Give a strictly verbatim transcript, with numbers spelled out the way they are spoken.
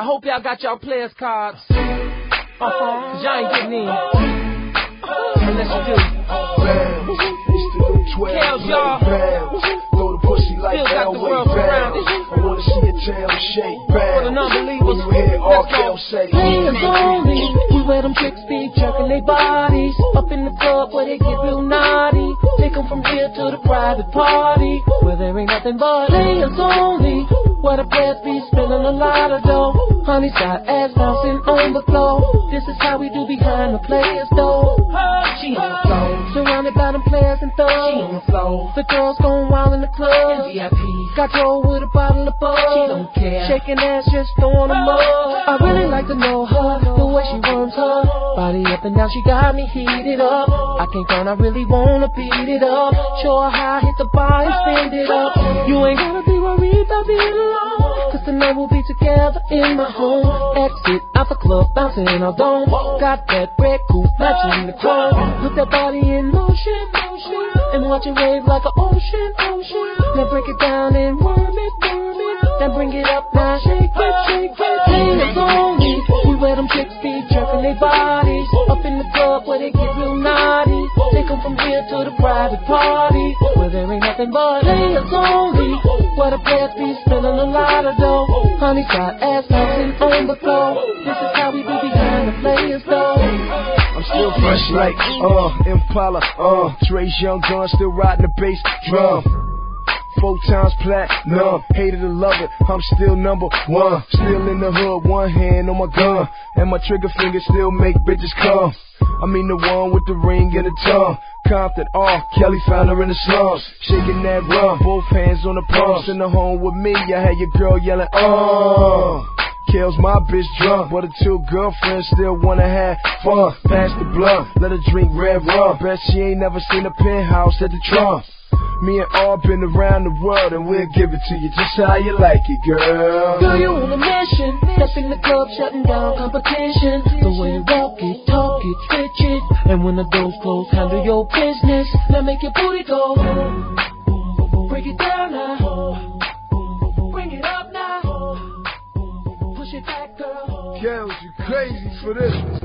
I hope y'all got y'all players cards. Uh-huh. Cause y'all ain't getting in. Unless you do. Kels, y'all. Throw the pussy like Still got the world Elway surrounded. I wanna see your tail shake. For the non-believers, when you hear all let's go. Kels say. Players only, we where them chicks be jerking their bodies. Up in the club where they get real naughty. Take them from here to the private party, where there ain't nothing but players only. Where the players be spilling a lot of dough. Honey's got ass bouncing on the floor. This is how we do behind the players though. She on the floor, surrounded by them players and thugs. She on the floor, the girls going wild in the club. V I P got Joe with a bottle of bug. She don't care, shaking ass just throwing them up. I really like to know her, the way she runs her body up and down. She got me heated up. I can't front, I really wanna beat it up. Show her how I hit the bar and stand it up. You ain't gotta be worried about being alone, cause tonight we'll be together in my home. Exit out the club, bouncing in our dome. Got that red coupe matching the chrome. Put that body in motion, motion, and watch it wave like an ocean, ocean. Now break it down and worm it, worm it. Then bring it up now, shake it, shake it. Players only, we where them chicks be jerking their bodies. Up in the club where they get real naughty. Take them from here to the private party, where there ain't nothing but players only. Where the players be spilling a lot of dough. Honey's got ass bouncing on the floor. This is how we do behind the players though. I'm still fresh like, uh, Impala, uh, Dre's Young Gun, still riding the bass drum. Four times platinum, hated to love it, I'm still number one. Still in the hood, one hand on my gun, and my trigger finger still make bitches come. I mean the one with the ring and the tongue. Compton, R. Kelly found her in the slums, shaking that rum, both hands on the pumps. In the home with me, I had your girl yelling, oh. Kels my bitch drunk, but her two girlfriends still wanna have fun. Pass the blunt, let her drink red rum. Bet she ain't never seen a penthouse at the Trump. Me and R been around the world, and we'll give it to you just how you like it, girl. Girl, you on a mission, step in the club, shutting down competition. The way you walk it, talk it, switch it, and when the doors close, handle your business. Now make your booty go. Break it down now. Bring it up now. Push it back, girl. Kels, you crazy for this.